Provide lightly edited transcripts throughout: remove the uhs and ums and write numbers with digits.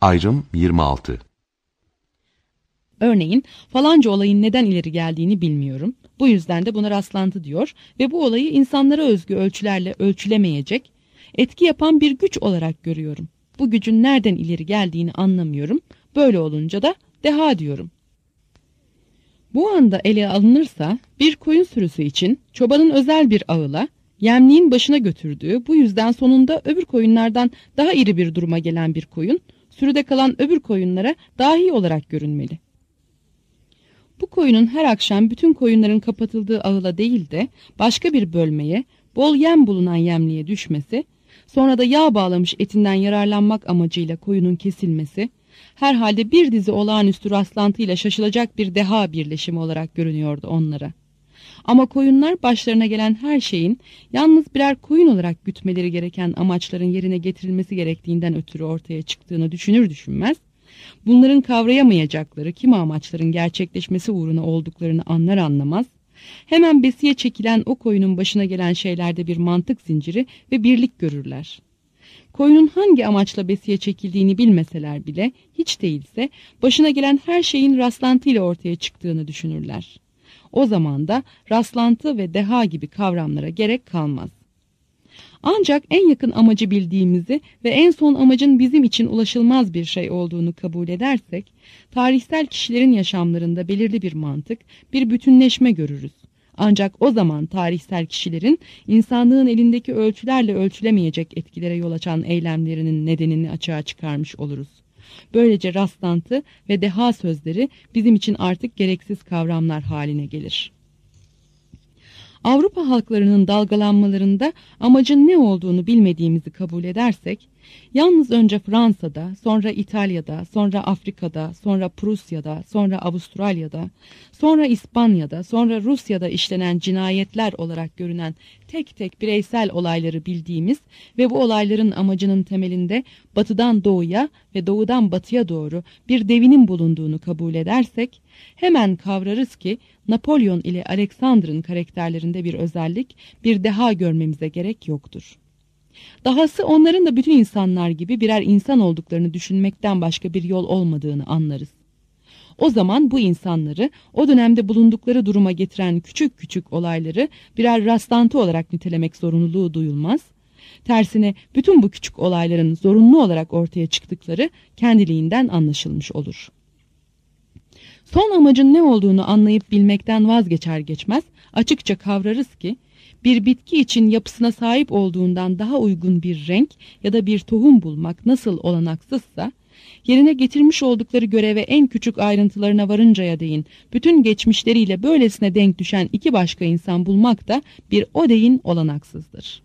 Ayrım 26. Örneğin falanca olayın neden ileri geldiğini bilmiyorum. Bu yüzden de buna rastlantı diyor ve bu olayı insanlara özgü ölçülerle ölçülemeyecek, etki yapan bir güç olarak görüyorum. Bu gücün nereden ileri geldiğini anlamıyorum. Böyle olunca da deha diyorum. Bu anda ele alınırsa bir koyun sürüsü için çobanın özel bir ağıla, yemliğin başına götürdüğü, bu yüzden sonunda öbür koyunlardan daha iri bir duruma gelen bir koyun, sürüde kalan öbür koyunlara dahi olarak görünmeli. Bu koyunun her akşam bütün koyunların kapatıldığı ağıla değil de başka bir bölmeye, bol yem bulunan yemliğe düşmesi, sonra da yağ bağlamış etinden yararlanmak amacıyla koyunun kesilmesi, herhalde bir dizi olağanüstü rastlantıyla şaşılacak bir deha birleşimi olarak görünüyordu onlara. Ama koyunlar başlarına gelen her şeyin yalnız birer koyun olarak gütmeleri gereken amaçların yerine getirilmesi gerektiğinden ötürü ortaya çıktığını düşünür düşünmez, bunların kavrayamayacakları kimi amaçların gerçekleşmesi uğruna olduklarını anlar anlamaz, hemen besiye çekilen o koyunun başına gelen şeylerde bir mantık zinciri ve birlik görürler. Koyunun hangi amaçla besiye çekildiğini bilmeseler bile hiç değilse başına gelen her şeyin rastlantıyla ortaya çıktığını düşünürler. O zaman da rastlantı ve deha gibi kavramlara gerek kalmaz. Ancak en yakın amacı bildiğimizi ve en son amacın bizim için ulaşılmaz bir şey olduğunu kabul edersek, tarihsel kişilerin yaşamlarında belirli bir mantık, bir bütünleşme görürüz. Ancak o zaman tarihsel kişilerin insanlığın elindeki ölçülerle ölçülemeyecek etkilere yol açan eylemlerinin nedenini açığa çıkarmış oluruz. Böylece rastlantı ve deha sözleri bizim için artık gereksiz kavramlar haline gelir. Avrupa halklarının dalgalanmalarında amacın ne olduğunu bilmediğimizi kabul edersek, yalnız önce Fransa'da, sonra İtalya'da, sonra Afrika'da, sonra Prusya'da, sonra Avustralya'da, sonra İspanya'da, sonra Rusya'da işlenen cinayetler olarak görünen tek tek bireysel olayları bildiğimiz ve bu olayların amacının temelinde batıdan doğuya ve doğudan batıya doğru bir devinim bulunduğunu kabul edersek, hemen kavrarız ki Napolyon ile Alexander'ın karakterlerinde bir özellik, bir deha görmemize gerek yoktur. Dahası onların da bütün insanlar gibi birer insan olduklarını düşünmekten başka bir yol olmadığını anlarız. O zaman bu insanları o dönemde bulundukları duruma getiren küçük küçük olayları birer rastlantı olarak nitelemek zorunluluğu duyulmaz. Tersine bütün bu küçük olayların zorunlu olarak ortaya çıktıkları kendiliğinden anlaşılmış olur. Son amacın ne olduğunu anlayıp bilmekten vazgeçer geçmez açıkça kavrarız ki, bir bitki için yapısına sahip olduğundan daha uygun bir renk ya da bir tohum bulmak nasıl olanaksızsa, yerine getirmiş oldukları göreve en küçük ayrıntılarına varıncaya değin bütün geçmişleriyle böylesine denk düşen iki başka insan bulmak da bir o deyin olanaksızdır.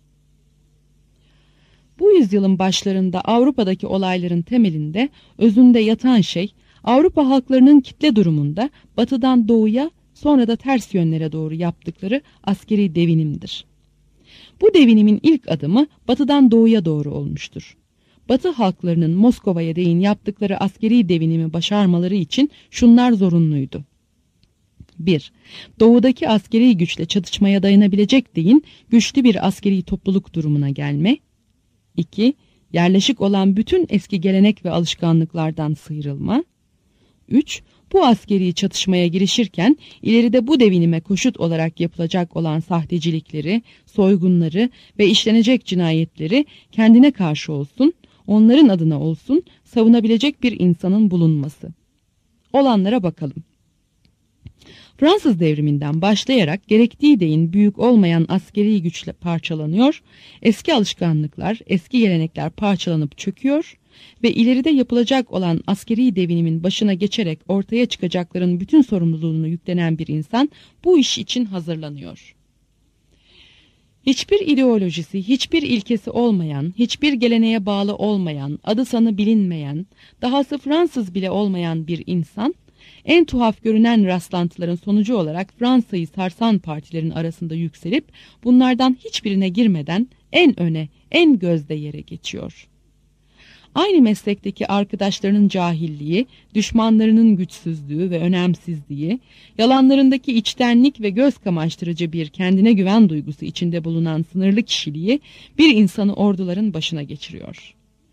Bu yüzyılın başlarında Avrupa'daki olayların temelinde, özünde yatan şey, Avrupa halklarının kitle durumunda batıdan doğuya, sonra da ters yönlere doğru yaptıkları askeri devinimdir. Bu devinimin ilk adımı batıdan doğuya doğru olmuştur. Batı halklarının Moskova'ya değin yaptıkları askeri devinimi başarmaları için şunlar zorunluydu. 1. Doğudaki askeri güçle çatışmaya dayanabilecek değin güçlü bir askeri topluluk durumuna gelme. 2. Yerleşik olan bütün eski gelenek ve alışkanlıklardan sıyrılma. 3. Bu askeri çatışmaya girişirken ileride bu devinime koşut olarak yapılacak olan sahtecilikleri, soygunları ve işlenecek cinayetleri kendine karşı olsun, onların adına olsun savunabilecek bir insanın bulunması. Olanlara bakalım. Fransız devriminden başlayarak gerektiği deyin büyük olmayan askeri güçle parçalanıyor, eski alışkanlıklar, eski gelenekler parçalanıp çöküyor ve ileride yapılacak olan askeri devinimin başına geçerek ortaya çıkacakların bütün sorumluluğunu yüklenen bir insan bu iş için hazırlanıyor. Hiçbir ideolojisi, hiçbir ilkesi olmayan, hiçbir geleneğe bağlı olmayan, adı sanı bilinmeyen, dahası Fransız bile olmayan bir insan, en tuhaf görünen rastlantıların sonucu olarak Fransa'yı sarsan partilerin arasında yükselip bunlardan hiçbirine girmeden en öne, en gözde yere geçiyor. Aynı meslekteki arkadaşlarının cahilliği, düşmanlarının güçsüzlüğü ve önemsizliği, yalanlarındaki içtenlik ve göz kamaştırıcı bir kendine güven duygusu içinde bulunan sınırlı kişiliği bir insanı orduların başına geçiriyor.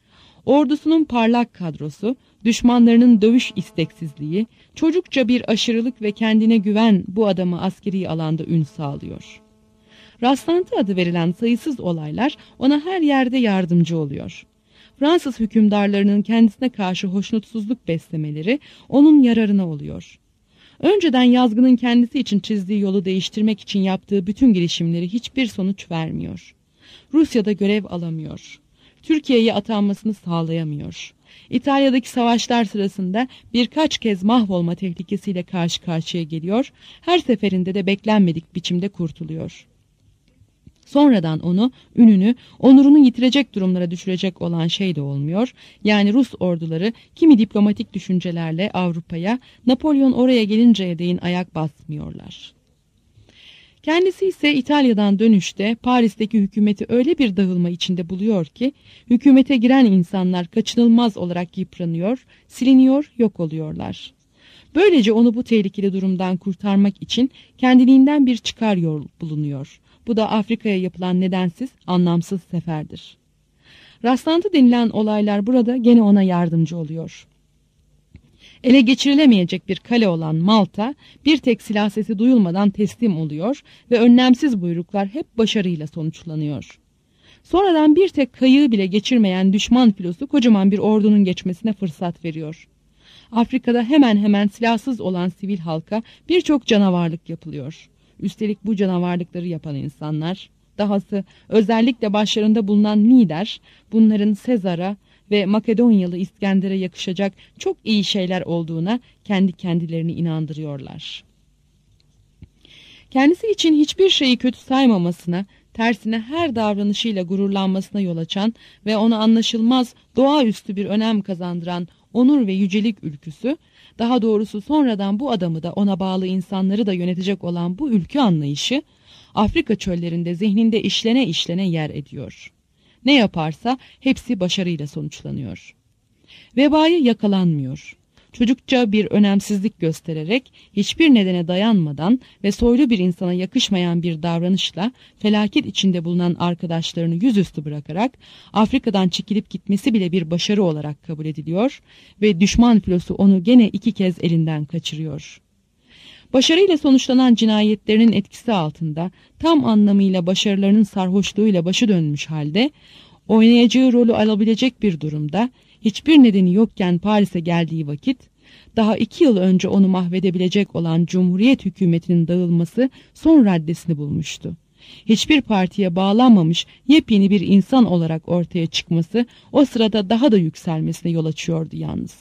Ordusunun parlak kadrosu, düşmanlarının dövüş isteksizliği, çocukça bir aşırılık ve kendine güven bu adamı askeri alanda ün sağlıyor. Rastlantı adı verilen sayısız olaylar ona her yerde yardımcı oluyor. Fransız hükümdarlarının kendisine karşı hoşnutsuzluk beslemeleri onun yararına oluyor. Önceden yazgının kendisi için çizdiği yolu değiştirmek için yaptığı bütün girişimleri hiçbir sonuç vermiyor. Rusya'da görev alamıyor. Türkiye'ye atanmasını sağlayamıyor. İtalya'daki savaşlar sırasında birkaç kez mahvolma tehlikesiyle karşı karşıya geliyor, her seferinde de beklenmedik biçimde kurtuluyor. Sonradan onu, ününü, onurunu yitirecek durumlara düşürecek olan şey de olmuyor. Yani Rus orduları kimi diplomatik düşüncelerle Avrupa'ya, Napolyon oraya gelinceye değin ayak basmıyorlar. Kendisi ise İtalya'dan dönüşte Paris'teki hükümeti öyle bir dağılma içinde buluyor ki, hükümete giren insanlar kaçınılmaz olarak yıpranıyor, siliniyor, yok oluyorlar. Böylece onu bu tehlikeli durumdan kurtarmak için kendiliğinden bir çıkar yol bulunuyor. Bu da Afrika'ya yapılan nedensiz, anlamsız seferdir. Rastlantı denilen olaylar burada gene ona yardımcı oluyor. Ele geçirilemeyecek bir kale olan Malta, bir tek silah sesi duyulmadan teslim oluyor ve önlemsiz buyruklar hep başarıyla sonuçlanıyor. Sonradan bir tek kayığı bile geçirmeyen düşman filosu kocaman bir ordunun geçmesine fırsat veriyor. Afrika'da hemen hemen silahsız olan sivil halka birçok canavarlık yapılıyor. Üstelik bu canavarlıkları yapan insanlar, dahası özellikle başlarında bulunan lider, bunların Sezar'a ve Makedonyalı İskender'e yakışacak çok iyi şeyler olduğuna kendi kendilerini inandırıyorlar. Kendisi için hiçbir şeyi kötü saymamasına, tersine her davranışıyla gururlanmasına yol açan ve ona anlaşılmaz, doğaüstü bir önem kazandıran onur ve yücelik ülküsü, daha doğrusu sonradan bu adamı da ona bağlı insanları da yönetecek olan bu ülkü anlayışı, Afrika çöllerinde zihninde işlene işlene yer ediyor. Ne yaparsa hepsi başarıyla sonuçlanıyor. Vebaya yakalanmıyor. Çocukça bir önemsizlik göstererek, hiçbir nedene dayanmadan ve soylu bir insana yakışmayan bir davranışla felaket içinde bulunan arkadaşlarını yüzüstü bırakarak Afrika'dan çekilip gitmesi bile bir başarı olarak kabul ediliyor ve düşman filosu onu gene 2 kez elinden kaçırıyor. Başarıyla sonuçlanan cinayetlerinin etkisi altında, tam anlamıyla başarılarının sarhoşluğuyla başı dönmüş halde, oynayacağı rolü alabilecek bir durumda, hiçbir nedeni yokken Paris'e geldiği vakit, daha 2 yıl önce onu mahvedebilecek olan Cumhuriyet hükümetinin dağılması son raddesini bulmuştu. Hiçbir partiye bağlanmamış yepyeni bir insan olarak ortaya çıkması o sırada daha da yükselmesine yol açıyordu yalnız.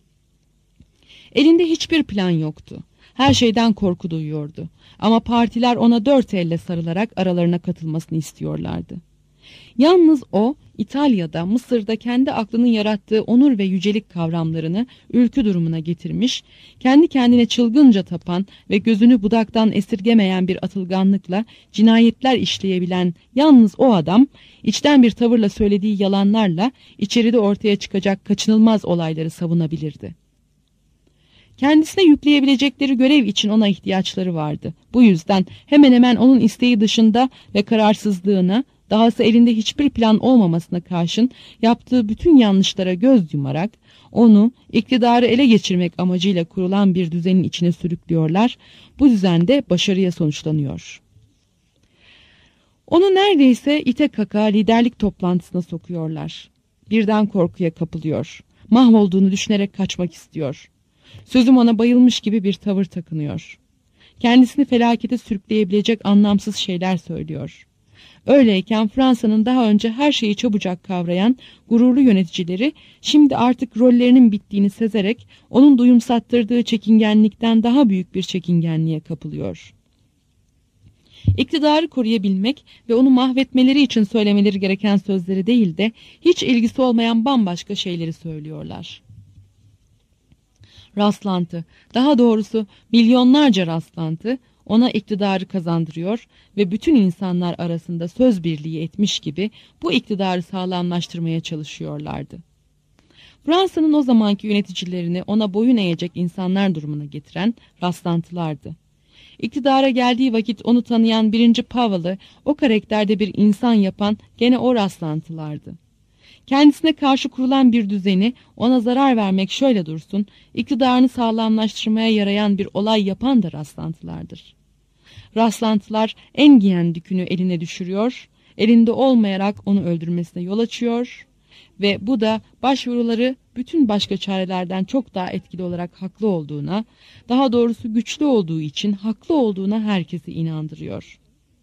Elinde hiçbir plan yoktu. Her şeyden korku duyuyordu. Ama partiler ona 4 elle sarılarak aralarına katılmasını istiyorlardı. Yalnız o, İtalya'da, Mısır'da kendi aklının yarattığı onur ve yücelik kavramlarını ülkü durumuna getirmiş, kendi kendine çılgınca tapan ve gözünü budaktan esirgemeyen bir atılganlıkla cinayetler işleyebilen yalnız o adam, içten bir tavırla söylediği yalanlarla içeride ortaya çıkacak kaçınılmaz olayları savunabilirdi. Kendisine yükleyebilecekleri görev için ona ihtiyaçları vardı. Bu yüzden hemen hemen onun isteği dışında ve kararsızlığına, dahası elinde hiçbir plan olmamasına karşın yaptığı bütün yanlışlara göz yumarak, onu iktidarı ele geçirmek amacıyla kurulan bir düzenin içine sürüklüyorlar. Bu düzende başarıya sonuçlanıyor. Onu neredeyse ite kaka liderlik toplantısına sokuyorlar. Birden korkuya kapılıyor. Mahvolduğunu düşünerek kaçmak istiyor. Sözüm ona bayılmış gibi bir tavır takınıyor. Kendisini felakete sürükleyebilecek anlamsız şeyler söylüyor. Öyleyken Fransa'nın daha önce her şeyi çabucak kavrayan gururlu yöneticileri şimdi artık rollerinin bittiğini sezerek onun duyumsattırdığı çekingenlikten daha büyük bir çekingenliğe kapılıyor. İktidarı koruyabilmek ve onu mahvetmeleri için söylemeleri gereken sözleri değil de hiç ilgisi olmayan bambaşka şeyleri söylüyorlar. Rastlantı, daha doğrusu milyonlarca rastlantı ona iktidarı kazandırıyor ve bütün insanlar arasında söz birliği etmiş gibi bu iktidarı sağlamlaştırmaya çalışıyorlardı. Fransa'nın o zamanki yöneticilerini ona boyun eğecek insanlar durumuna getiren rastlantılardı. İktidara geldiği vakit onu tanıyan 1. Pavel'ı o karakterde bir insan yapan gene o rastlantılardı. Kendisine karşı kurulan bir düzeni ona zarar vermek şöyle dursun, iktidarını sağlamlaştırmaya yarayan bir olay yapan da rastlantılardır. Rastlantılar en giyen dükünü eline düşürüyor, elinde olmayarak onu öldürmesine yol açıyor ve bu da başvuruları bütün başka çarelerden çok daha etkili olarak haklı olduğuna, daha doğrusu güçlü olduğu için haklı olduğuna herkesi inandırıyor.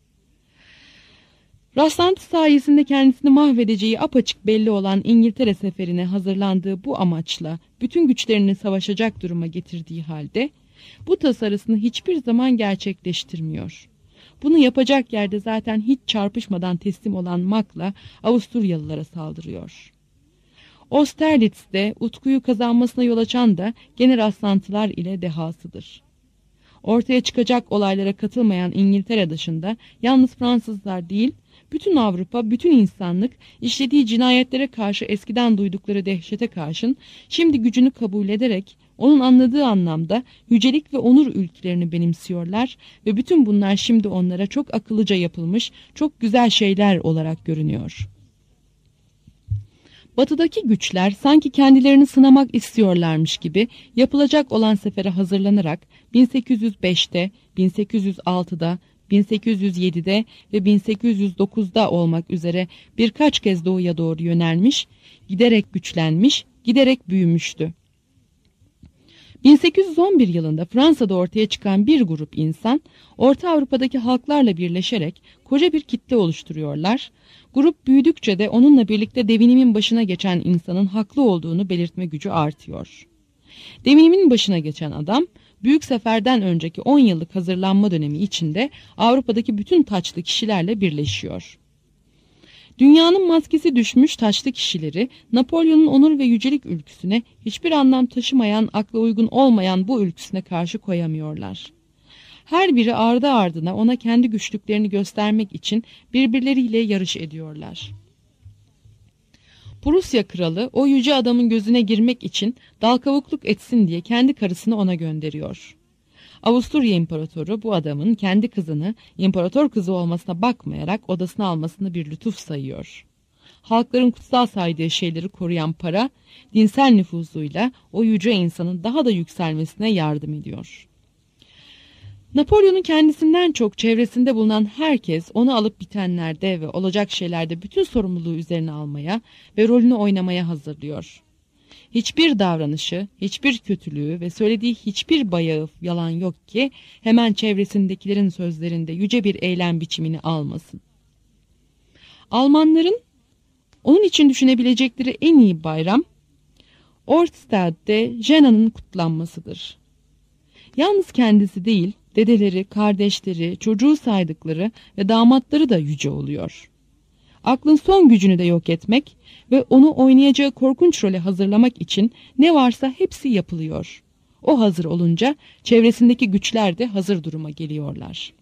Rastlantı sayesinde kendisini mahvedeceği apaçık belli olan İngiltere seferine hazırlandığı bu amaçla bütün güçlerini savaşacak duruma getirdiği halde bu tasarısını hiçbir zaman gerçekleştirmiyor. Bunu yapacak yerde zaten hiç çarpışmadan teslim olan Mack'la Avusturyalılara saldırıyor. Austerlitz'te utkuyu kazanmasına yol açan da gene rastlantılar ile dehasıdır. Ortaya çıkacak olaylara katılmayan İngiltere dışında yalnız Fransızlar değil, bütün Avrupa, bütün insanlık işlediği cinayetlere karşı eskiden duydukları dehşete karşın şimdi gücünü kabul ederek onun anladığı anlamda yücelik ve onur ülkelerini benimsiyorlar ve bütün bunlar şimdi onlara çok akıllıca yapılmış, çok güzel şeyler olarak görünüyor. Batıdaki güçler sanki kendilerini sınamak istiyorlarmış gibi yapılacak olan sefere hazırlanarak 1805'te, 1806'da, 1807'de ve 1809'da olmak üzere birkaç kez doğuya doğru yönelmiş, giderek güçlenmiş, giderek büyümüştü. 1811 yılında Fransa'da ortaya çıkan bir grup insan, Orta Avrupa'daki halklarla birleşerek koca bir kitle oluşturuyorlar. Grup büyüdükçe de onunla birlikte devinimin başına geçen insanın haklı olduğunu belirtme gücü artıyor. Devinimin başına geçen adam, Büyük Sefer'den önceki 10 yıllık hazırlanma dönemi içinde Avrupa'daki bütün taçlı kişilerle birleşiyor. Dünyanın maskesi düşmüş taçlı kişileri Napolyon'un onur ve yücelik ülküsüne hiçbir anlam taşımayan, akla uygun olmayan bu ülküsüne karşı koyamıyorlar. Her biri ardı ardına ona kendi güçlüklerini göstermek için birbirleriyle yarış ediyorlar. Prusya kralı o yüce adamın gözüne girmek için dal kavukluk etsin diye kendi karısını ona gönderiyor. Avusturya İmparatoru bu adamın kendi kızını imparator kızı olmasına bakmayarak odasına almasını bir lütuf sayıyor. Halkların kutsal saydığı şeyleri koruyan para, dinsel nüfuzuyla o yüce insanın daha da yükselmesine yardım ediyor. Napolyon'un kendisinden çok çevresinde bulunan herkes onu alıp bitenlerde ve olacak şeylerde bütün sorumluluğu üzerine almaya ve rolünü oynamaya hazırlıyor. Hiçbir davranışı, hiçbir kötülüğü ve söylediği hiçbir bayağı yalan yok ki hemen çevresindekilerin sözlerinde yüce bir eylem biçimini almasın. Almanların onun için düşünebilecekleri en iyi bayram, Orstad'de Jena'nın kutlanmasıdır. Yalnız kendisi değil, dedeleri, kardeşleri, çocuğu saydıkları ve damatları da yüce oluyor. Aklın son gücünü de yok etmek ve onu oynayacağı korkunç role hazırlamak için ne varsa hepsi yapılıyor. O hazır olunca çevresindeki güçler de hazır duruma geliyorlar.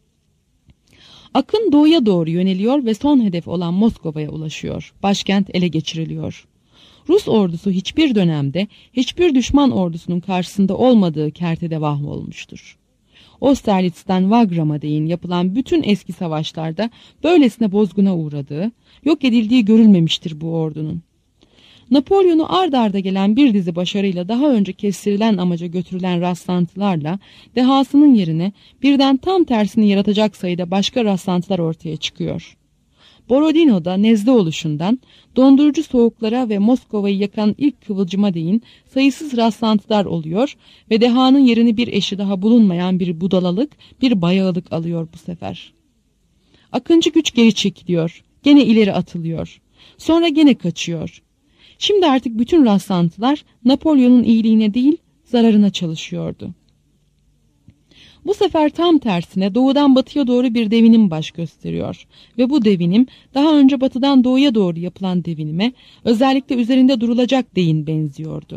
Akın doğuya doğru yöneliyor ve son hedef olan Moskova'ya ulaşıyor. Başkent ele geçiriliyor. Rus ordusu hiçbir dönemde hiçbir düşman ordusunun karşısında olmadığı kertede olmuştur. Austerlitz'ten Wagram'a değin yapılan bütün eski savaşlarda böylesine bozguna uğradığı, yok edildiği görülmemiştir bu ordunun. Napolyon'u ard arda gelen bir dizi başarıyla daha önce kestirilen amaca götürülen rastlantılarla dehasının yerine birden tam tersini yaratacak sayıda başka rastlantılar ortaya çıkıyor. Borodino'da nezle oluşundan dondurucu soğuklara ve Moskova'yı yakan ilk kıvılcıma değin sayısız rastlantılar oluyor ve dehanın yerini bir eşi daha bulunmayan bir budalalık, bir bayağılık alıyor bu sefer. Akıncı güç geri çekiliyor, gene ileri atılıyor, sonra gene kaçıyor. Şimdi artık bütün rastlantılar Napolyon'un iyiliğine değil zararına çalışıyordu. Bu sefer tam tersine doğudan batıya doğru bir devinim baş gösteriyor ve bu devinim daha önce batıdan doğuya doğru yapılan devinime özellikle üzerinde durulacak deyin benziyordu.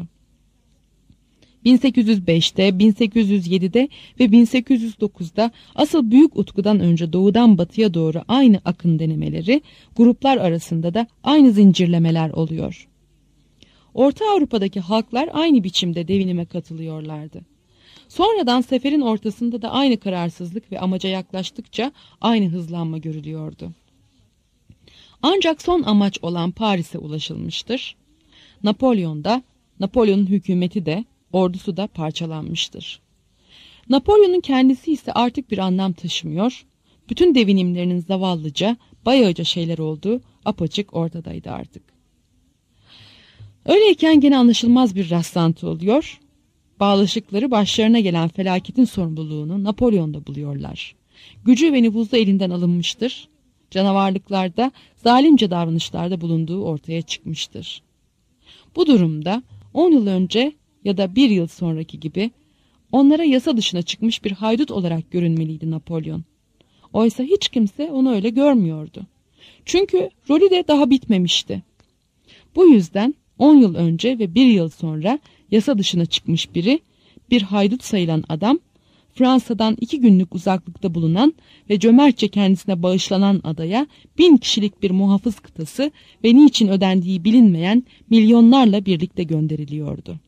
1805'te, 1807'de ve 1809'da asıl büyük utkudan önce doğudan batıya doğru aynı akın denemeleri, gruplar arasında da aynı zincirlemeler oluyor. Orta Avrupa'daki halklar aynı biçimde devinime katılıyorlardı. Sonradan seferin ortasında da aynı kararsızlık ve amaca yaklaştıkça aynı hızlanma görülüyordu. Ancak son amaç olan Paris'e ulaşılmıştır. Napolyon'un hükümeti de, ordusu da parçalanmıştır. Napolyon'un kendisi ise artık bir anlam taşımıyor, bütün devinimlerinin zavallıca, bayağıca şeyler olduğu apaçık ortadaydı artık. Öyleyken gene anlaşılmaz bir rastlantı oluyor. Bağlaşıkları başlarına gelen felaketin sorumluluğunu Napolyon'da buluyorlar. Gücü ve nüfuzu elinden alınmıştır. Canavarlıklarda, zalimce davranışlarda bulunduğu ortaya çıkmıştır. Bu durumda 10 yıl önce ya da 1 yıl sonraki gibi onlara yasa dışına çıkmış bir haydut olarak görünmeliydi Napolyon. Oysa hiç kimse onu öyle görmüyordu. Çünkü rolü de daha bitmemişti. Bu yüzden 10 yıl önce ve 1 yıl sonra yasa dışına çıkmış biri, bir haydut sayılan adam, Fransa'dan 2 günlük uzaklıkta bulunan ve cömertçe kendisine bağışlanan adaya 1000 kişilik bir muhafız kıtası ve niçin ödendiği bilinmeyen milyonlarla birlikte gönderiliyordu.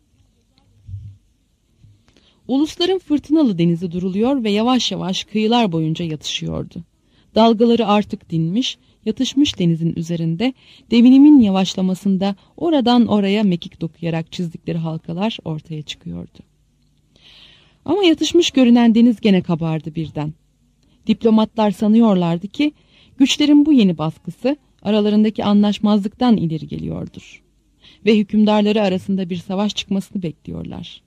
Ulusların fırtınalı denizi duruluyor ve yavaş yavaş kıyılar boyunca yatışıyordu. Dalgaları artık dinmiş, yatışmış denizin üzerinde devinimin yavaşlamasında oradan oraya mekik dokuyarak çizdikleri halkalar ortaya çıkıyordu. Ama yatışmış görünen deniz gene kabardı birden. Diplomatlar sanıyorlardı ki güçlerin bu yeni baskısı aralarındaki anlaşmazlıktan ileri geliyordur. Ve hükümdarları arasında bir savaş çıkmasını bekliyorlar.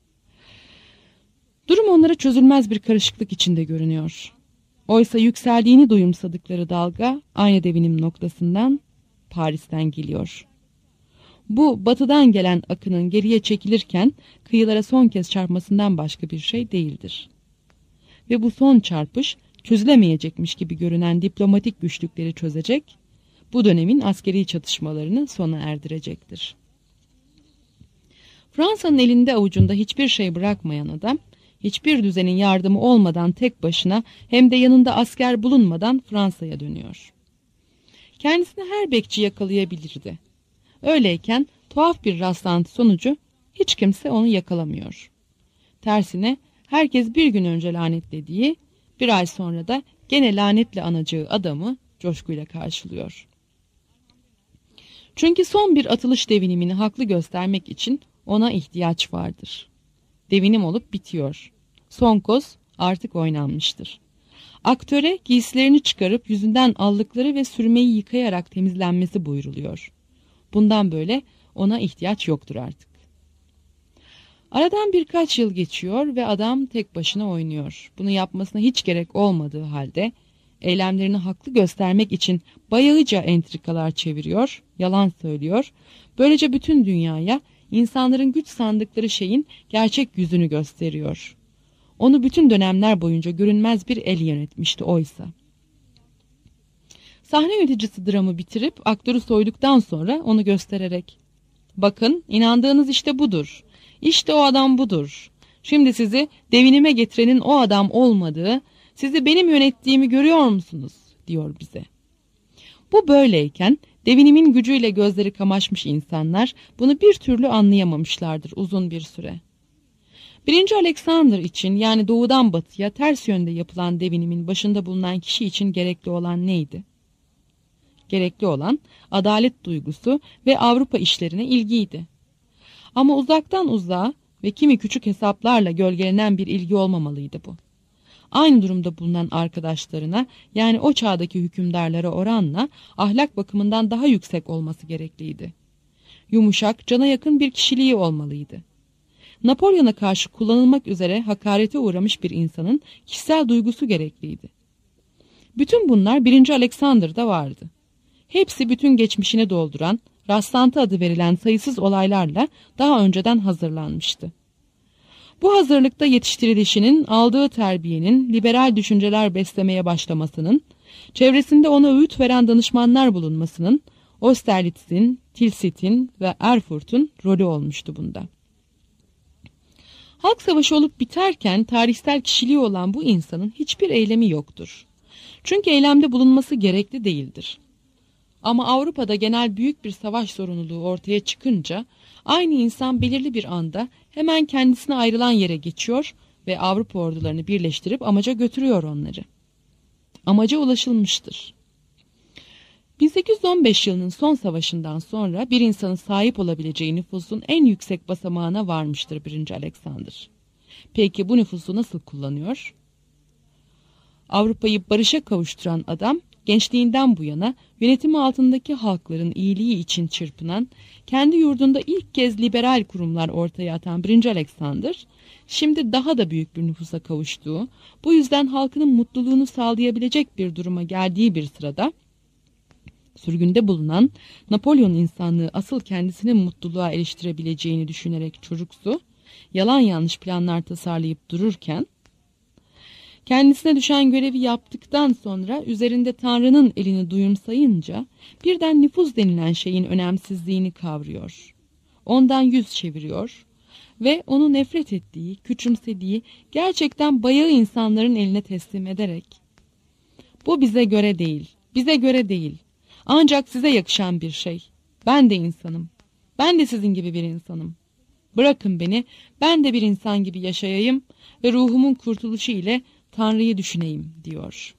Durum onlara çözülmez bir karışıklık içinde görünüyor. Oysa yükseldiğini duyumsadıkları dalga aynı devinim noktasından, Paris'ten geliyor. Bu batıdan gelen akının geriye çekilirken kıyılara son kez çarpmasından başka bir şey değildir. Ve bu son çarpış çözülemeyecekmiş gibi görünen diplomatik güçlükleri çözecek, bu dönemin askeri çatışmalarını sona erdirecektir. Fransa'nın elinde avucunda hiçbir şey bırakmayan adam, hiçbir düzenin yardımı olmadan tek başına hem de yanında asker bulunmadan Fransa'ya dönüyor. Kendisini her bekçi yakalayabilirdi. Öyleyken tuhaf bir rastlantı sonucu hiç kimse onu yakalamıyor. Tersine herkes bir gün önce lanetlediği, bir ay sonra da gene lanetle anacağı adamı coşkuyla karşılıyor. Çünkü son bir atılış devinimini haklı göstermek için ona ihtiyaç vardır. Devinim olup bitiyor. Son koz artık oynanmıştır. Aktöre giysilerini çıkarıp yüzünden allıkları ve sürmeyi yıkayarak temizlenmesi buyruluyor. Bundan böyle ona ihtiyaç yoktur artık. Aradan birkaç yıl geçiyor ve adam tek başına oynuyor. Bunu yapmasına hiç gerek olmadığı halde eylemlerini haklı göstermek için bayağıca entrikalar çeviriyor, yalan söylüyor. Böylece bütün dünyaya insanların güç sandıkları şeyin gerçek yüzünü gösteriyor. Onu bütün dönemler boyunca görünmez bir el yönetmişti oysa. Sahne yöneticisi dramı bitirip aktörü soyduktan sonra onu göstererek, "Bakın, inandığınız işte budur. İşte o adam budur. Şimdi sizi devinime getirenin o adam olmadığı, sizi benim yönettiğimi görüyor musunuz?" diyor bize. Bu böyleyken devinimin gücüyle gözleri kamaşmış insanlar bunu bir türlü anlayamamışlardır uzun bir süre. 1. Alexander için, yani doğudan batıya ters yönde yapılan devinimin başında bulunan kişi için gerekli olan neydi? Gerekli olan adalet duygusu ve Avrupa işlerine ilgiydi. Ama uzaktan uzağa ve kimi küçük hesaplarla gölgelenen bir ilgi olmamalıydı bu. Aynı durumda bulunan arkadaşlarına, yani o çağdaki hükümdarlara oranla ahlak bakımından daha yüksek olması gerekliydi. Yumuşak, cana yakın bir kişiliği olmalıydı. Napolyon'a karşı kullanılmak üzere hakarete uğramış bir insanın kişisel duygusu gerekliydi. Bütün bunlar 1. Alexander'da vardı. Hepsi bütün geçmişini dolduran, rastlantı adı verilen sayısız olaylarla daha önceden hazırlanmıştı. Bu hazırlıkta yetiştirilişinin, aldığı terbiyenin, liberal düşünceler beslemeye başlamasının, çevresinde ona öğüt veren danışmanlar bulunmasının, Austerlitz'in, Tilsit'in ve Erfurt'un rolü olmuştu bunda. Halk savaşı olup biterken tarihsel kişiliği olan bu insanın hiçbir eylemi yoktur. Çünkü eylemde bulunması gerekli değildir. Ama Avrupa'da genel büyük bir savaş zorunluluğu ortaya çıkınca aynı insan belirli bir anda hemen kendisine ayrılan yere geçiyor ve Avrupa ordularını birleştirip amaca götürüyor onları. Amaca ulaşılmıştır. 1815 yılının son savaşından sonra bir insanın sahip olabileceği nüfusun en yüksek basamağına varmıştır 1. Alexander. Peki bu nüfusu nasıl kullanıyor? Avrupa'yı barışa kavuşturan adam, gençliğinden bu yana yönetimi altındaki halkların iyiliği için çırpınan, kendi yurdunda ilk kez liberal kurumlar ortaya atan 1. Alexander, şimdi daha da büyük bir nüfusa kavuştuğu, bu yüzden halkının mutluluğunu sağlayabilecek bir duruma geldiği bir sırada, sürgünde bulunan Napolyon insanlığı asıl kendisinin mutluluğa eriştirebileceğini düşünerek çocuksu, yalan yanlış planlar tasarlayıp dururken, kendisine düşen görevi yaptıktan sonra üzerinde Tanrı'nın elini duyumsayınca birden nüfuz denilen şeyin önemsizliğini kavruyor. Ondan yüz çeviriyor ve onu nefret ettiği, küçümsediği, gerçekten bayağı insanların eline teslim ederek "Bu bize göre değil, bize göre değil. Ancak size yakışan bir şey. Ben de insanım. Ben de sizin gibi bir insanım. Bırakın beni, ben de bir insan gibi yaşayayım ve ruhumun kurtuluşu ile Tanrı'yı düşüneyim," diyor.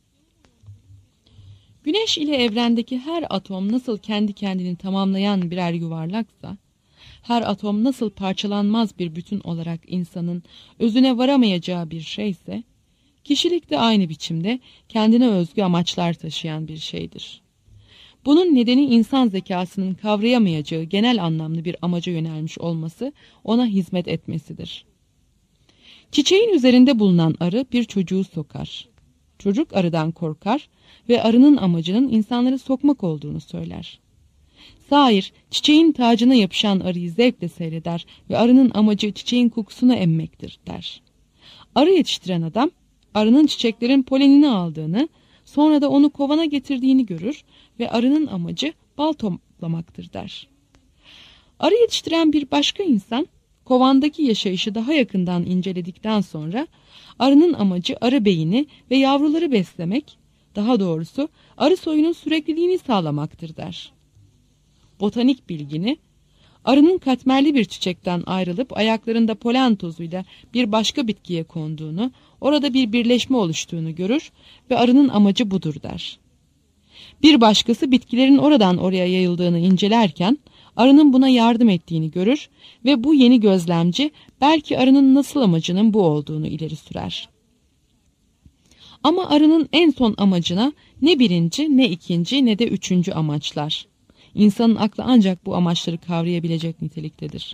Güneş ile evrendeki her atom nasıl kendi kendini tamamlayan birer yuvarlaksa, her atom nasıl parçalanmaz bir bütün olarak insanın özüne varamayacağı bir şeyse, kişilik de aynı biçimde kendine özgü amaçlar taşıyan bir şeydir. Bunun nedeni insan zekasının kavrayamayacağı genel anlamlı bir amaca yönelmiş olması, ona hizmet etmesidir. Çiçeğin üzerinde bulunan arı bir çocuğu sokar. Çocuk arıdan korkar ve arının amacının insanları sokmak olduğunu söyler. Sair, çiçeğin tacına yapışan arıyı zevkle seyreder ve arının amacı çiçeğin kokusunu emmektir der. Arı yetiştiren adam, arının çiçeklerin polenini aldığını, sonra da onu kovana getirdiğini görür ve arının amacı bal toplamaktır der. Arı yetiştiren bir başka insan, kovandaki yaşayışı daha yakından inceledikten sonra arının amacı arı beyini ve yavruları beslemek, daha doğrusu arı soyunun sürekliliğini sağlamaktır der. Botanik bilgini, arının katmerli bir çiçekten ayrılıp ayaklarında polen tozuyla bir başka bitkiye konduğunu, orada bir birleşme oluştuğunu görür ve arının amacı budur der. Bir başkası bitkilerin oradan oraya yayıldığını incelerken, arının buna yardım ettiğini görür ve bu yeni gözlemci belki arının nasıl amacının bu olduğunu ileri sürer. Ama arının en son amacına ne birinci, ne ikinci, ne de üçüncü amaçlar. İnsanın aklı ancak bu amaçları kavrayabilecek niteliktedir.